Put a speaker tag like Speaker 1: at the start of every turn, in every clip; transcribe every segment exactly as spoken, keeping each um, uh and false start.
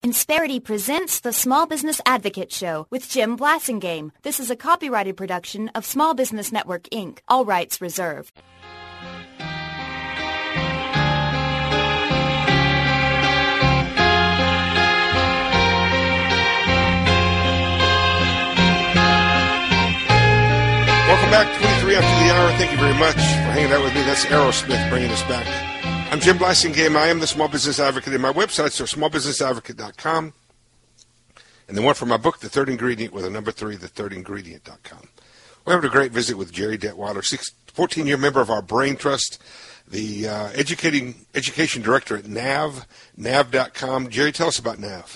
Speaker 1: Insperity presents the Small Business Advocate Show with Jim Blasingame. This is a copyrighted production of Small Business Network, Incorporated. All rights reserved.
Speaker 2: Welcome back, twenty-three after the hour. Thank you very much for hanging out with me. That's Aerosmith bringing us back. I'm Jim Blasingame. I am the Small Business Advocate, and my websites are small business advocate dot com. And the one for my book, The Third Ingredient, with a number three, the third ingredient dot com. We're having a great visit with Jerry Detweiler, fourteen-year member of our Brain Trust, the uh, educating education director at N A V, N A V dot com. Jerry, tell us about N A V.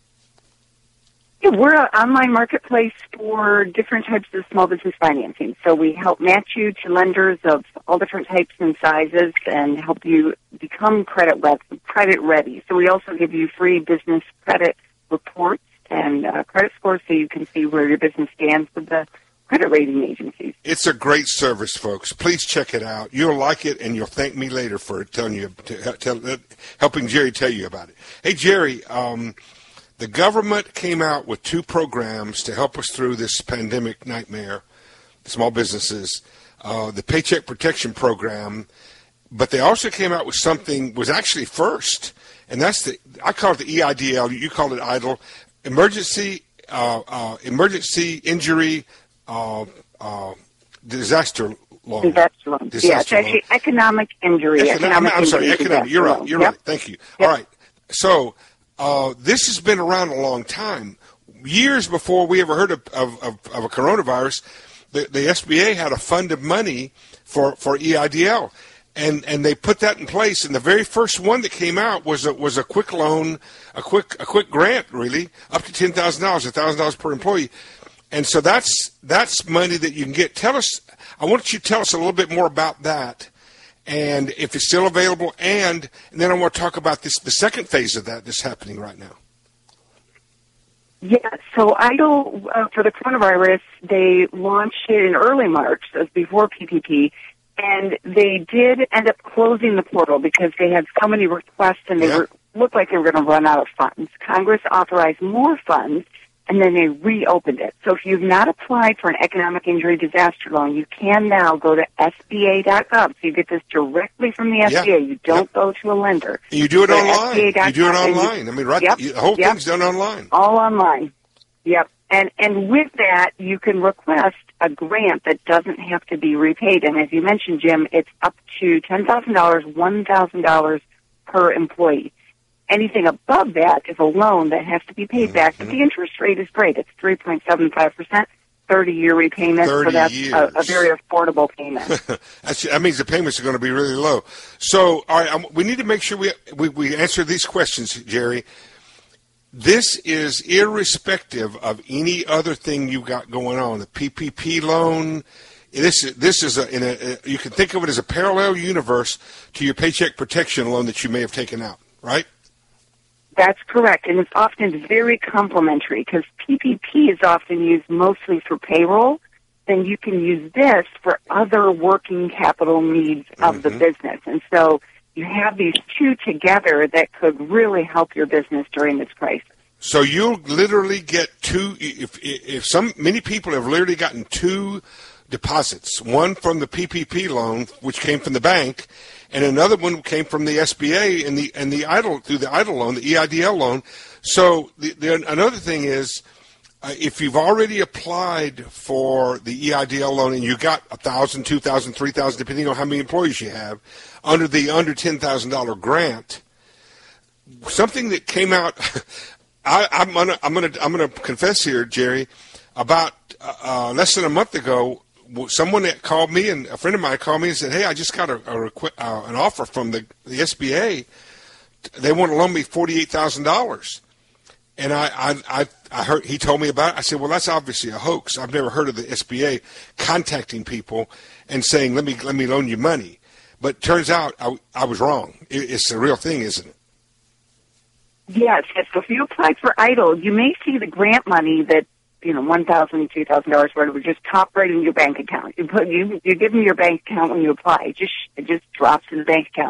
Speaker 3: Yeah, we're an online marketplace for different types of small business financing. So we help match you to lenders of all different types and sizes and help you become credit credit ready. So we also give you free business credit reports and uh, credit scores so you can see where your business stands with the credit rating agencies.
Speaker 2: It's a great service, folks. Please check it out. You'll like it, and you'll thank me later for telling you, to, tell, helping Jerry tell you about it. Hey, Jerry, um, the government came out with two programs to help us through this pandemic nightmare, small businesses, uh, the Paycheck Protection Program, but they also came out with something, was actually first, and that's the, I call it the E I D L, you call it EIDL, Emergency, uh, uh, Emergency Injury uh, uh, Disaster Loan.
Speaker 3: Disaster loan. Disaster yeah, it's
Speaker 2: loan.
Speaker 3: actually economic injury.
Speaker 2: Econ-
Speaker 3: economic
Speaker 2: I'm, I'm sorry,
Speaker 3: injury
Speaker 2: economic, you're right, you're
Speaker 3: yep.
Speaker 2: right, thank you.
Speaker 3: Yep.
Speaker 2: All right, so... Uh, this has been around a long time. Years before we ever heard of, of, of, of a coronavirus, the, the S B A had a fund of money for, for E I D L, and and they put that in place. And the very first one that came out was a, was a quick loan, a quick a quick grant, really, up to ten thousand dollars, a thousand dollars per employee. And so that's that's money that you can get. Tell us, I want you to tell us a little bit more about that. And if it's still available, and, and then I want to talk about this, the second phase of that that's happening right now.
Speaker 3: Yeah, so EIDL, uh, for the coronavirus, they launched it in early March, so it was before P P P, and they did end up closing the portal because they had so many requests and they yeah. were, looked like they were going to run out of funds. Congress authorized more funds, and then they reopened it. So if you've not applied for an economic injury disaster loan, you can now go to S B A dot gov. So you get this directly from the S B A.
Speaker 2: Yeah.
Speaker 3: You don't yep. go to a lender.
Speaker 2: You do it
Speaker 3: go
Speaker 2: online. You do it online.
Speaker 3: You,
Speaker 2: I mean, right?
Speaker 3: Yep,
Speaker 2: the whole
Speaker 3: yep.
Speaker 2: thing's done online.
Speaker 3: All online. Yep. And and with that, you can request a grant that doesn't have to be repaid. And as you mentioned, Jim, it's up to ten thousand dollars, one thousand dollars per employee. Anything above that is a loan that has to be paid mm-hmm. back, but the interest rate is great. It's three point seven five percent, thirty-year repayment,
Speaker 2: thirty
Speaker 3: so that's
Speaker 2: years.
Speaker 3: A, a very affordable payment.
Speaker 2: that's, that means the payments are going to be really low. So, all right, um, we need to make sure we, we, we answer these questions, Jerry. This is irrespective of any other thing you've got going on. The P P P loan, this, this is a, in a, you can think of it as a parallel universe to your Paycheck Protection loan that you may have taken out, right?
Speaker 3: That's correct, and it's often very complementary because P P P is often used mostly for payroll. Then you can use this for other working capital needs of mm-hmm. the business. And so you have these two together that could really help your business during this crisis.
Speaker 2: So you'll literally get two, if, if some, many people have literally gotten two deposits, one from the P P P loan, which came from the bank, and another one came from the S B A and the and the EIDL through the EIDL loan, the E I D L loan. So the, the, another thing is, uh, if you've already applied for the E I D L loan and you got a thousand, two thousand, three thousand, depending on how many employees you have, under the under ten thousand dollar grant, something that came out. I, I'm gonna I'm gonna I'm gonna confess here, Jerry. About uh, less than a month ago, someone that called me, and a friend of mine called me and said, "Hey, I just got a, a requ- uh, an offer from the, the S B A. They want to loan me forty-eight thousand dollars." And I, I, I, I heard he told me about it. I said, "Well, that's obviously a hoax. I've never heard of the S B A contacting people and saying, let me let me loan you money." But it turns out I, I was wrong. It, it's a real thing, isn't it?
Speaker 3: Yes. So if you applied for EIDL, you may see the grant money that, you know, one thousand dollars, two thousand dollars, whatever, just top right in your bank account. You put you you give them your bank account when you apply. It just it just drops in the bank account.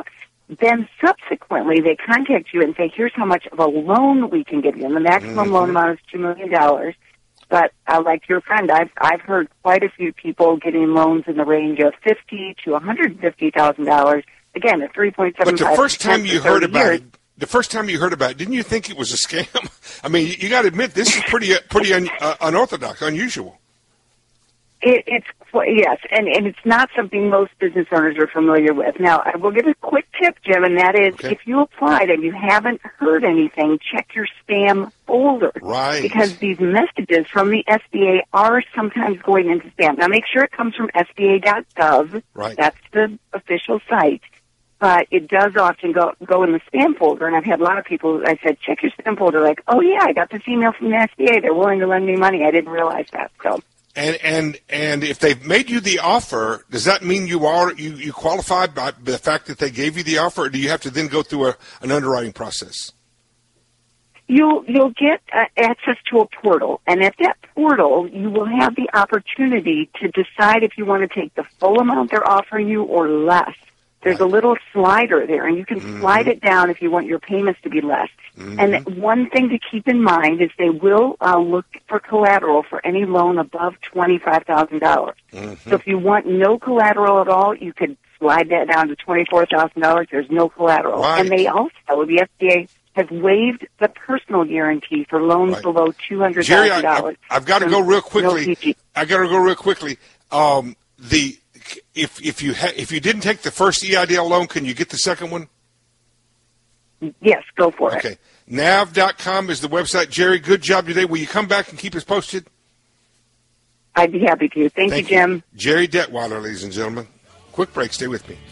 Speaker 3: then subsequently they contact you and say, here's how much of a loan we can give you. And the maximum
Speaker 2: Mm-hmm.
Speaker 3: loan amount is two million dollars. But uh, like your friend, I've I've heard quite a few people getting loans in the range of fifty to one hundred fifty thousand dollars. Again, at three point seven
Speaker 2: But the
Speaker 3: five.
Speaker 2: first time you heard about
Speaker 3: years.
Speaker 2: it, the first time you heard about it, didn't you think it was a scam? I mean, you, you got to admit this is pretty uh, pretty un, uh, unorthodox, unusual.
Speaker 3: It, it's qu- yes, and, and it's not something most business owners are familiar with. Now, I will give a quick tip, Jim, and that is
Speaker 2: Okay.
Speaker 3: if you applied and you haven't heard anything, check your spam folder.
Speaker 2: Right.
Speaker 3: Because these messages from the S B A are sometimes going into spam. Now, make sure it comes from S B A dot gov.
Speaker 2: Right.
Speaker 3: That's the official site. But it does often go go in the spam folder, and I've had a lot of people, I said, check your spam folder, like, oh, yeah, I got this email from the S B A. They're willing to lend me money. I didn't realize that, so...
Speaker 2: And and and if they've made you the offer, does that mean you are you, you qualified by the fact that they gave you the offer, or do you have to then go through a, an underwriting process?
Speaker 3: You'll you'll get uh, access to a portal, and at that portal, you will have the opportunity to decide if you want to take the full amount they're offering you or less. There's a little slider there, and you can
Speaker 2: Mm-hmm.
Speaker 3: slide it down if you want your payments to be less.
Speaker 2: Mm-hmm.
Speaker 3: And one thing to keep in mind is they will uh, look for collateral for any loan above twenty-five thousand dollars.
Speaker 2: Mm-hmm.
Speaker 3: So if you want no collateral at all, you could slide that down to twenty-four thousand dollars. There's no collateral.
Speaker 2: Right.
Speaker 3: And they also, the S B A has waived the personal guarantee for loans
Speaker 2: Right.
Speaker 3: below two hundred
Speaker 2: Jerry,
Speaker 3: thousand
Speaker 2: I,
Speaker 3: dollars.
Speaker 2: I, I've got to go real quickly.
Speaker 3: No P G.
Speaker 2: I got to go real quickly. Um, the if if you ha- if you didn't take the first E I D L loan, can you get the second one?
Speaker 3: Yes, go for it.
Speaker 2: Okay. Nav dot com is the website. Jerry, good job today. Will you come back and keep us posted?
Speaker 3: I'd be happy to. Thank,
Speaker 2: Thank
Speaker 3: you, Jim.
Speaker 2: Jerry Detweiler, ladies and gentlemen. Quick break. Stay with me.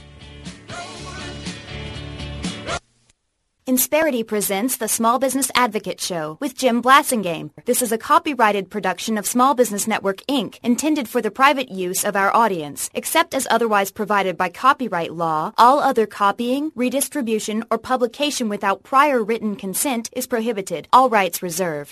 Speaker 1: Insperity presents the Small Business Advocate Show with Jim Blasingame. This is a copyrighted production of Small Business Network, Incorporated, intended for the private use of our audience. Except as otherwise provided by copyright law, all other copying, redistribution, or publication without prior written consent is prohibited. All rights reserved.